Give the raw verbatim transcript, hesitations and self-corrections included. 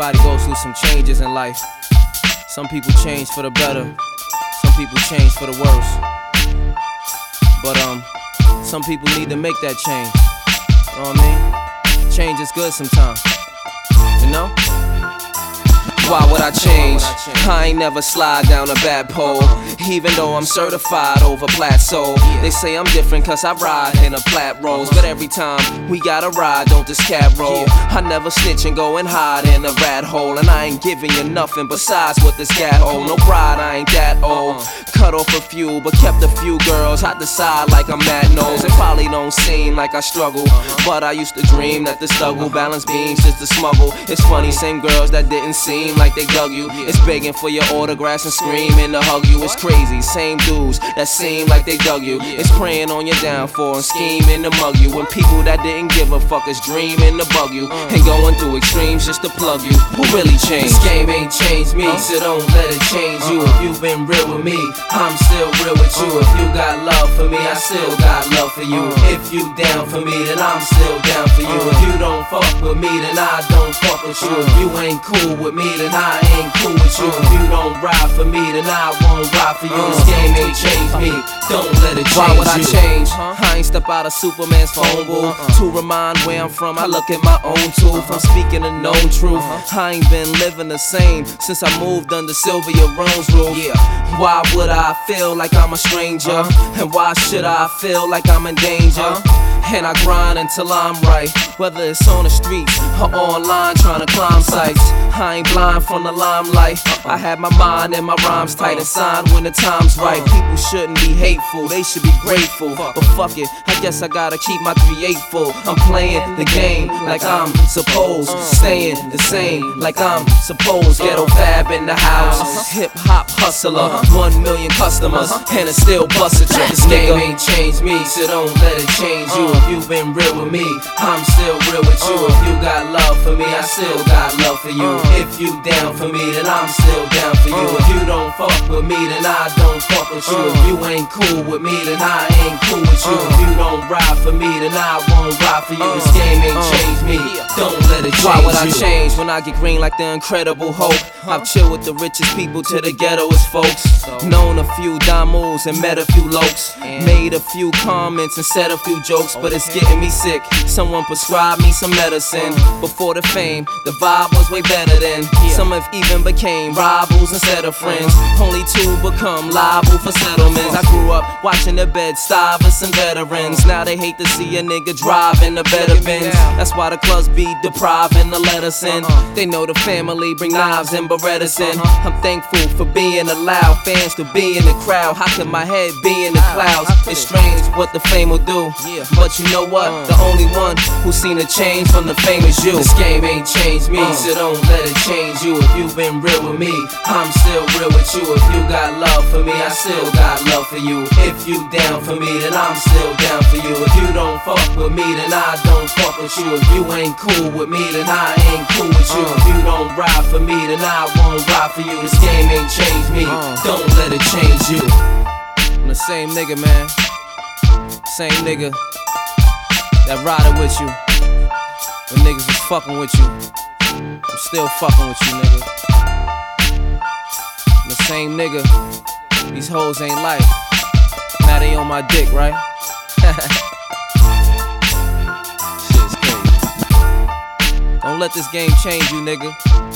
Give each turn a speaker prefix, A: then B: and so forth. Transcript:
A: Everybody goes through some changes in life. Some people change for the better, some people change for the worse. But um, some people need to make that change. You know what I mean? Change is good sometimes, you know? Why would I change? I ain't never slide down a bad pole, even though I'm certified over plateau. They say I'm different cause I ride in a plat rolls, but every time we gotta ride, don't this cab roll. I never snitch and go and hide in a rat hole, and I ain't giving you nothing besides what this gat hold. No pride, I ain't that old. Cut off a few, but kept a few girls. I decide like I'm Matt Knowles. It probably don't seem like I struggle, but I used to dream that the struggle balance beams just to smuggle. It's funny, same girls that didn't seem like they dug you. It's begging for your autographs and screaming to hug you. It's crazy, same dudes that seem like they dug you. It's praying on your downfall and scheming to mug you. When people that didn't give a fuck is dreaming to bug you and going through extremes just to plug you. Who really changed? This game ain't changed me, so don't let it change you. If you've been real with me, I'm still real with you. If you got love for me, I still got love for you. If you down for me, then I'm still down for you. If you don't fuck with me, then I don't fuck with you. If you ain't cool with me, then I ain't cool with you. If you don't ride for me, then I won't ride for you. This game ain't changed me, don't let it change you. Why would I change? I ain't step out of Superman's phone booth to remind where I'm from. I look at my own tooth, I'm speaking the known truth. I ain't been living the same since I moved under Sylvia Rome's roof. Why would I feel like I'm a stranger? And why should I feel like I'm in danger? And I grind until I'm right, whether it's on the streets or online trying to climb sites. I ain't blind from the limelight. I have my mind and my rhymes tight and signed when the time's right. People shouldn't be hateful, they should be grateful. But fuck it, I guess I gotta keep my three eight full. I'm playing the game like I'm supposed, staying the same like I'm supposed. Ghetto Fab in the house, hip hop hustler, one million customers, and it still busted you. This game ain't changed me, so don't let it change you. If you've been real with me, I'm still real with you. If you got love for me, I still got love for you. If you down for me, then I'm still down for you. If you don't fuck with me, then I don't fuck with you. If you ain't cool with me, then I ain't cool with you. If you don't ride for me, then I won't ride for you. This game ain't changed me, don't let it change you. Why would I change when I get green like the Incredible Hulk? I've chilled with the richest people to the ghettoest folks. Known a few damos and met a few lokes. Made a few comments and said a few jokes, but it's getting me sick. Someone prescribed me some medicine. Before the fame, the vibe was way better than. Some have even became rivals instead of friends. Only two become liable for settlements. I grew up watching the Bed-Stuyvers and veterans. Now they hate to see a nigga driving a better Benz. That's why the clubs be depriving to let us in. They know the family bring knives and Berettas in. I'm thankful for being allowed fans to be in the crowd. How can my head be in the clouds? It's strange what the fame will do, but you know what? The only one who's seen a change from the fame is you. This game ain't changed me, so don't let it change you. If you've been real with me, I'm still real with you. If you got love for me, I still got love for you. If you down for me, then I'm still down for you. If you don't fuck with me, then I don't fuck with you. If you ain't cool with me, then I ain't cool with you. If you don't ride for me, then I won't ride for you. This game ain't changed me, don't let it change you. I'm the same nigga, man. Same nigga that riding with you when niggas was fucking with you. I'm still fucking with you, nigga. I'm the same nigga. These hoes ain't like. Now they on my dick, right? Shit's crazy. Don't let this game change you, nigga.